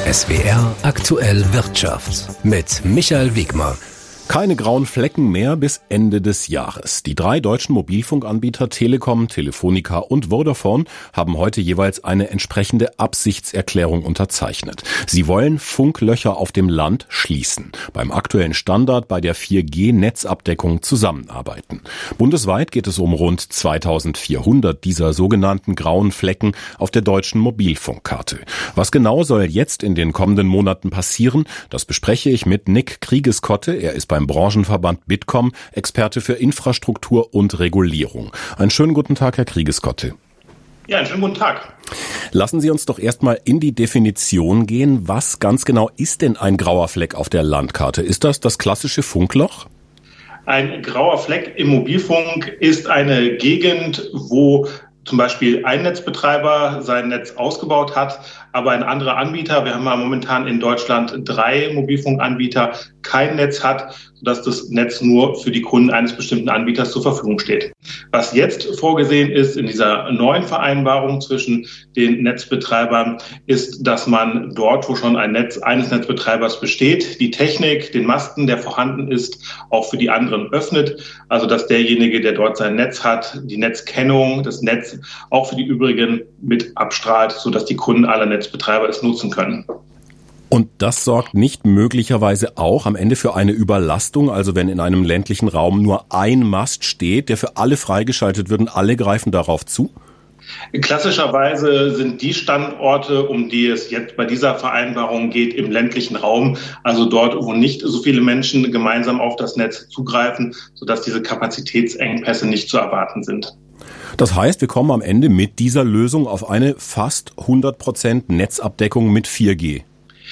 SWR aktuell Wirtschaft mit Michael Wegmar. Keine grauen Flecken mehr bis Ende des Jahres. Die 3 deutschen Mobilfunkanbieter Telekom, Telefonica und Vodafone haben heute jeweils eine entsprechende Absichtserklärung unterzeichnet. Sie wollen Funklöcher auf dem Land schließen, beim aktuellen Standard bei der 4G-Netzabdeckung zusammenarbeiten. Bundesweit geht es um rund 2400 dieser sogenannten grauen Flecken auf der deutschen Mobilfunkkarte. Was genau soll jetzt in den kommenden Monaten passieren? Das bespreche ich mit Nick Kriegeskotte. Er ist beim Branchenverband Bitkom Experte für Infrastruktur und Regulierung. Einen schönen guten Tag, Herr Kriegeskotte. Ja, einen schönen guten Tag. Lassen Sie uns doch erstmal in die Definition gehen. Was ganz genau ist denn ein grauer Fleck auf der Landkarte? Ist das das klassische Funkloch? Ein grauer Fleck im Mobilfunk ist eine Gegend, wo zum Beispiel ein Netzbetreiber sein Netz ausgebaut hat, aber ein anderer Anbieter, wir haben ja momentan in Deutschland 3 Mobilfunkanbieter, kein Netz hat, sodass das Netz nur für die Kunden eines bestimmten Anbieters zur Verfügung steht. Was jetzt vorgesehen ist in dieser neuen Vereinbarung zwischen den Netzbetreibern, ist, dass man dort, wo schon ein Netz eines Netzbetreibers besteht, die Technik, den Masten, der vorhanden ist, auch für die anderen öffnet. Also dass derjenige, der dort sein Netz hat, die Netzkennung, das Netz auch für die übrigen mit abstrahlt, sodass die Kunden aller Netzbetreiber es nutzen können. Und das sorgt nicht möglicherweise auch am Ende für eine Überlastung, also wenn in einem ländlichen Raum nur ein Mast steht, der für alle freigeschaltet wird und alle greifen darauf zu? Klassischerweise sind die Standorte, um die es jetzt bei dieser Vereinbarung geht, im ländlichen Raum, also dort, wo nicht so viele Menschen gemeinsam auf das Netz zugreifen, sodass diese Kapazitätsengpässe nicht zu erwarten sind. Das heißt, wir kommen am Ende mit dieser Lösung auf eine fast 100% Netzabdeckung mit 4G.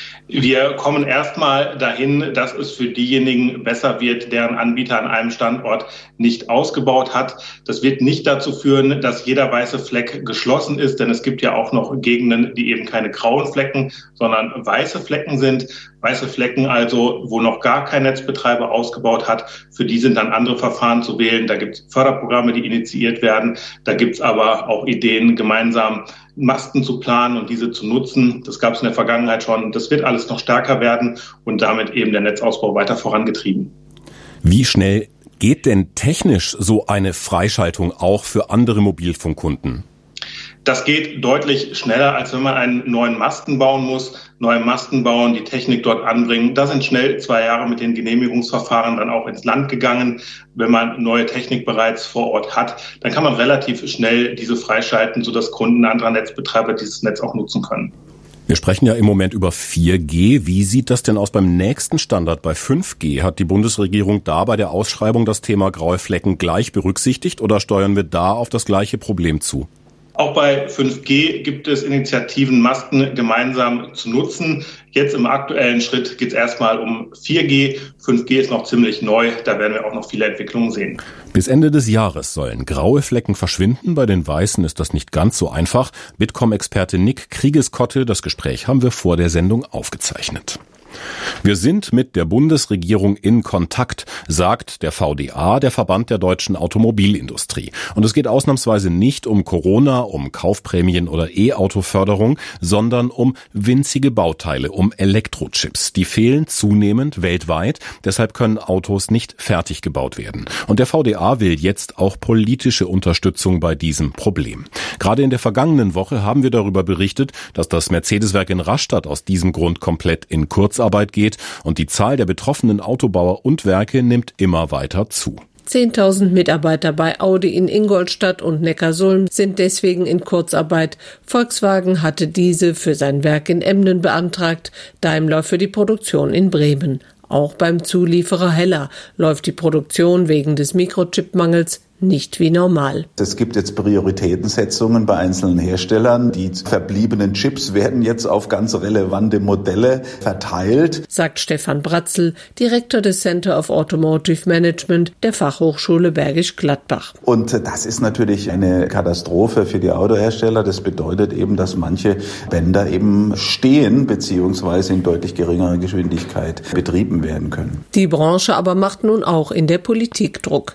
Wir kommen erstmal dahin, dass es für diejenigen besser wird, deren Anbieter an einem Standort nicht ausgebaut hat. Das wird nicht dazu führen, dass jeder weiße Fleck geschlossen ist, denn es gibt ja auch noch Gegenden, die eben keine grauen Flecken, sondern weiße Flecken sind. Weiße Flecken also, wo noch gar kein Netzbetreiber ausgebaut hat, für die sind dann andere Verfahren zu wählen. Da gibt es Förderprogramme, die initiiert werden. Da gibt es aber auch Ideen, gemeinsam Masten zu planen und diese zu nutzen. Das gab es in der Vergangenheit schon. Das wird alles noch stärker werden und damit eben der Netzausbau weiter vorangetrieben. Wie schnell geht denn technisch so eine Freischaltung auch für andere Mobilfunkkunden? Das geht deutlich schneller, als wenn man einen neuen Masten bauen muss. Neue Masten bauen, die Technik dort anbringen. Da sind schnell 2 Jahre mit den Genehmigungsverfahren dann auch ins Land gegangen. Wenn man neue Technik bereits vor Ort hat, dann kann man relativ schnell diese freischalten, sodass Kunden anderer Netzbetreiber dieses Netz auch nutzen können. Wir sprechen ja im Moment über 4G. Wie sieht das denn aus beim nächsten Standard bei 5G? Hat die Bundesregierung da bei der Ausschreibung das Thema graue Flecken gleich berücksichtigt oder steuern wir da auf das gleiche Problem zu? Auch bei 5G gibt es Initiativen, Masten gemeinsam zu nutzen. Jetzt im aktuellen Schritt geht es erstmal um 4G. 5G ist noch ziemlich neu, da werden wir auch noch viele Entwicklungen sehen. Bis Ende des Jahres sollen graue Flecken verschwinden. Bei den weißen ist das nicht ganz so einfach. Bitkom-Experte Nick Kriegeskotte, das Gespräch haben wir vor der Sendung aufgezeichnet. Wir sind mit der Bundesregierung in Kontakt, sagt der VDA, der Verband der deutschen Automobilindustrie. Und es geht ausnahmsweise nicht um Corona, um Kaufprämien oder E-Auto-Förderung, sondern um winzige Bauteile, um Elektrochips. Die fehlen zunehmend weltweit, deshalb können Autos nicht fertig gebaut werden. Und der VDA will jetzt auch politische Unterstützung bei diesem Problem. Gerade in der vergangenen Woche haben wir darüber berichtet, dass das Mercedes-Werk in Rastatt aus diesem Grund komplett in Kurzarbeit geht und die Zahl der betroffenen Autobauer und Werke nimmt immer weiter zu. 10.000 Mitarbeiter bei Audi in Ingolstadt und Neckarsulm sind deswegen in Kurzarbeit. Volkswagen hatte diese für sein Werk in Emden beantragt, Daimler für die Produktion in Bremen. Auch beim Zulieferer Heller läuft die Produktion wegen des Mikrochipmangels nicht wie normal. Es gibt jetzt Prioritätensetzungen bei einzelnen Herstellern. Die verbliebenen Chips werden jetzt auf ganz relevante Modelle verteilt, sagt Stefan Bratzel, Direktor des Center of Automotive Management der Fachhochschule Bergisch Gladbach. Und das ist natürlich eine Katastrophe für die Autohersteller. Das bedeutet eben, dass manche Bänder eben stehen bzw. in deutlich geringerer Geschwindigkeit betrieben werden können. Die Branche aber macht nun auch in der Politik Druck.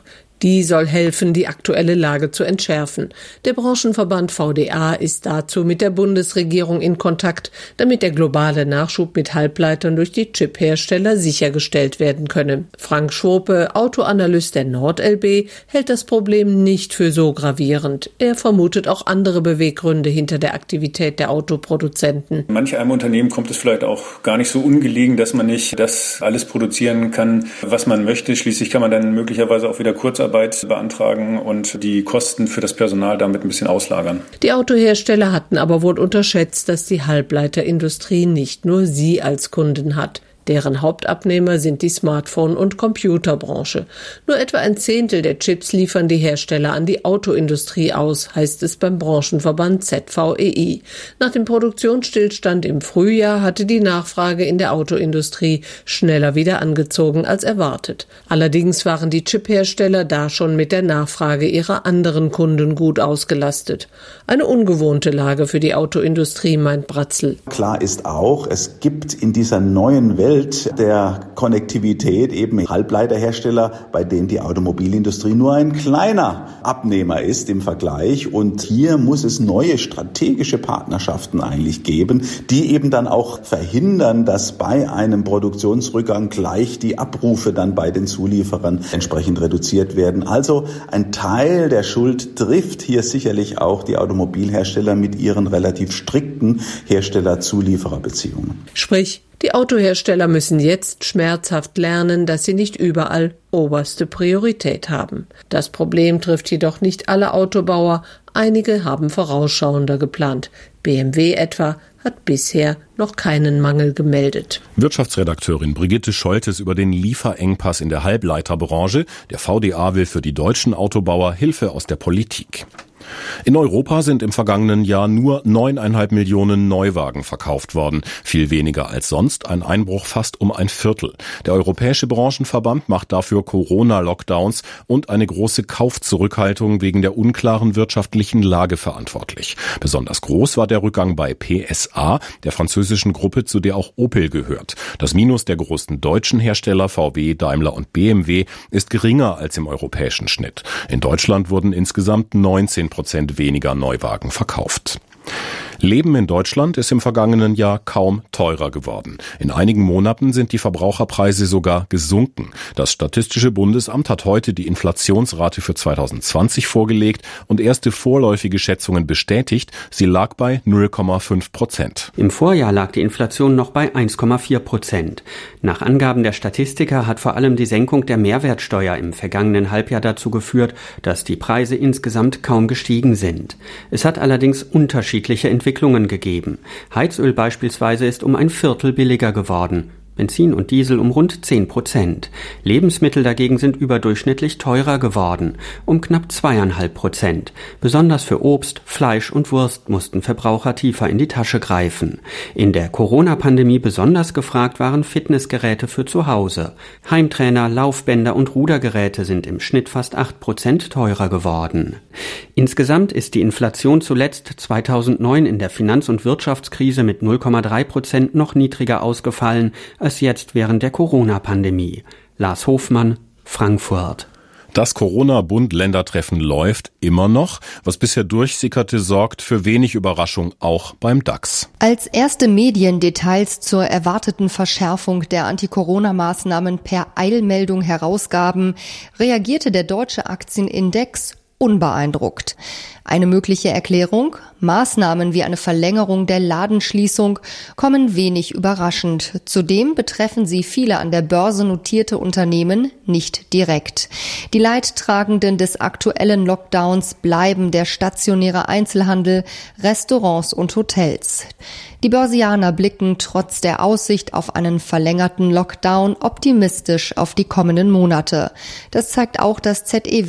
Die soll helfen, die aktuelle Lage zu entschärfen. Der Branchenverband VDA ist dazu mit der Bundesregierung in Kontakt, damit der globale Nachschub mit Halbleitern durch die Chiphersteller sichergestellt werden könne. Frank Schwope, Autoanalyst der NordLB, hält das Problem nicht für so gravierend. Er vermutet auch andere Beweggründe hinter der Aktivität der Autoproduzenten. Manch einem Unternehmen kommt es vielleicht auch gar nicht so ungelegen, dass man nicht das alles produzieren kann, was man möchte. Schließlich kann man dann möglicherweise auch wieder Kurzarbeit beantragen und die Kosten für das Personal damit ein bisschen auslagern. Die Autohersteller hatten aber wohl unterschätzt, dass die Halbleiterindustrie nicht nur sie als Kunden hat. Deren Hauptabnehmer sind die Smartphone- und Computerbranche. Nur etwa 1/10 der Chips liefern die Hersteller an die Autoindustrie aus, heißt es beim Branchenverband ZVEI. Nach dem Produktionsstillstand im Frühjahr hatte die Nachfrage in der Autoindustrie schneller wieder angezogen als erwartet. Allerdings waren die Chiphersteller da schon mit der Nachfrage ihrer anderen Kunden gut ausgelastet. Eine ungewohnte Lage für die Autoindustrie, meint Bratzl. Klar ist auch, es gibt in dieser neuen Welt der Konnektivität eben Halbleiterhersteller, bei denen die Automobilindustrie nur ein kleiner Abnehmer ist im Vergleich. Und hier muss es neue strategische Partnerschaften eigentlich geben, die eben dann auch verhindern, dass bei einem Produktionsrückgang gleich die Abrufe dann bei den Zulieferern entsprechend reduziert werden. Also ein Teil der Schuld trifft hier sicherlich auch die Automobilhersteller mit ihren relativ strikten Hersteller-Zulieferer-Beziehungen. Sprich, die Autohersteller müssen jetzt schmerzhaft lernen, dass sie nicht überall oberste Priorität haben. Das Problem trifft jedoch nicht alle Autobauer. Einige haben vorausschauender geplant. BMW etwa hat bisher noch keinen Mangel gemeldet. Wirtschaftsredakteurin Brigitte Scholtes über den Lieferengpass in der Halbleiterbranche. Der VDA will für die deutschen Autobauer Hilfe aus der Politik. In Europa sind im vergangenen Jahr nur 9,5 Millionen Neuwagen verkauft worden. Viel weniger als sonst, ein Einbruch fast um ein Viertel. Der Europäische Branchenverband macht dafür Corona-Lockdowns und eine große Kaufzurückhaltung wegen der unklaren wirtschaftlichen Lage verantwortlich. Besonders groß war der Rückgang bei PSA, der französischen Gruppe, zu der auch Opel gehört. Das Minus der großen deutschen Hersteller VW, Daimler und BMW ist geringer als im europäischen Schnitt. In Deutschland wurden insgesamt 19% weniger Neuwagen verkauft. Leben in Deutschland ist im vergangenen Jahr kaum teurer geworden. In einigen Monaten sind die Verbraucherpreise sogar gesunken. Das Statistische Bundesamt hat heute die Inflationsrate für 2020 vorgelegt und erste vorläufige Schätzungen bestätigt. Sie lag bei 0,5%. Im Vorjahr lag die Inflation noch bei 1,4%. Nach Angaben der Statistiker hat vor allem die Senkung der Mehrwertsteuer im vergangenen Halbjahr dazu geführt, dass die Preise insgesamt kaum gestiegen sind. Es hat allerdings unterschiedliche Entwicklungen gegeben. Heizöl beispielsweise ist um ein Viertel billiger geworden. Benzin und Diesel um rund 10%. Lebensmittel dagegen sind überdurchschnittlich teurer geworden, um knapp 2,5%. Besonders für Obst, Fleisch und Wurst mussten Verbraucher tiefer in die Tasche greifen. In der Corona-Pandemie besonders gefragt waren Fitnessgeräte für zu Hause. Heimtrainer, Laufbänder und Rudergeräte sind im Schnitt fast 8% teurer geworden. Insgesamt ist die Inflation zuletzt 2009 in der Finanz- und Wirtschaftskrise mit 0,3% noch niedriger ausgefallen als jetzt während der Corona-Pandemie. Lars Hofmann, Frankfurt. Das Corona-Bund-Länder-Treffen läuft immer noch. Was bisher durchsickerte, sorgt für wenig Überraschung, auch beim DAX. Als erste Mediendetails zur erwarteten Verschärfung der Anti-Corona-Maßnahmen per Eilmeldung herausgaben, reagierte der deutsche Aktienindex unbeeindruckt. Eine mögliche Erklärung: Maßnahmen wie eine Verlängerung der Ladenschließung kommen wenig überraschend. Zudem betreffen sie viele an der Börse notierte Unternehmen nicht direkt. Die Leidtragenden des aktuellen Lockdowns bleiben der stationäre Einzelhandel, Restaurants und Hotels. Die Börsianer blicken trotz der Aussicht auf einen verlängerten Lockdown optimistisch auf die kommenden Monate. Das zeigt auch das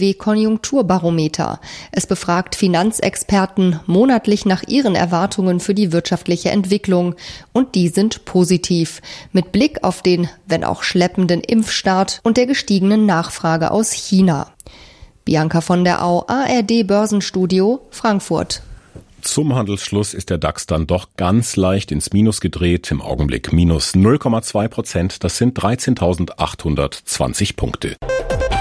ZEW-Konjunkturbarometer. Es befragt Finanzexperten monatlich nach ihren Erwartungen für die wirtschaftliche Entwicklung, und die sind positiv, mit Blick auf den, wenn auch schleppenden Impfstart und der gestiegenen Nachfrage aus China. Bianca von der Au, ARD Börsenstudio, Frankfurt. Zum Handelsschluss ist der DAX dann doch ganz leicht ins Minus gedreht, im Augenblick minus 0,2%, das sind 13.820 Punkte.